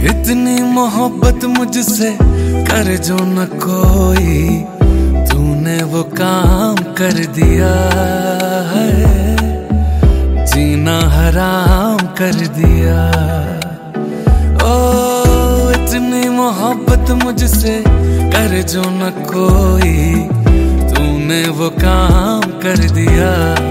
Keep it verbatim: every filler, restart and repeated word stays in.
इतनी मोहब्बत मुझसे कर जो न कोई, तूने वो काम कर दिया है, जीना हराम कर दिया। ओ इतनी मोहब्बत मुझसे कर जो न कोई, तूने वो काम कर दिया।